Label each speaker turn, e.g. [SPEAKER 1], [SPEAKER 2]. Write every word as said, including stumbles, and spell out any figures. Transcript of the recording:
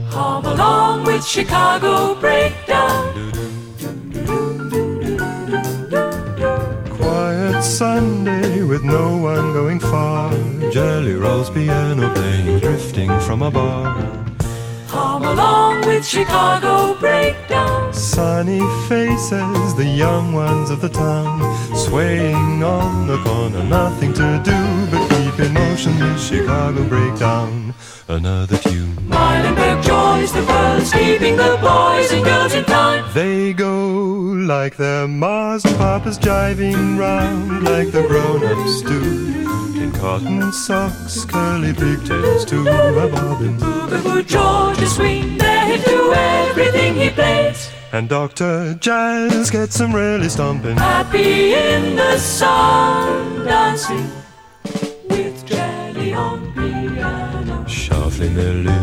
[SPEAKER 1] Home along with Chicago Breakdown.
[SPEAKER 2] Quiet Sunday with no one going far. Jelly Roll's piano playing, drifting from a bar.
[SPEAKER 1] Home along with Chicago Breakdown.
[SPEAKER 2] Sunny faces, the young ones of the town, swaying on the corner, nothing to do but keep in motion the Chicago Breakdown. Another tune.
[SPEAKER 1] Milenberg joys the girls, keeping the boys and girls in time.
[SPEAKER 2] They go like their mas and papas, jiving round like the grown-ups do, in cotton socks, curly pigtails to a bobbin.
[SPEAKER 1] Boo-boo George the swing, they're hip to everything he plays.
[SPEAKER 2] And Doctor Jazz gets them really stomping.
[SPEAKER 1] Happy in the sun, dancing with Jelly on piano.
[SPEAKER 2] Shuffling their lips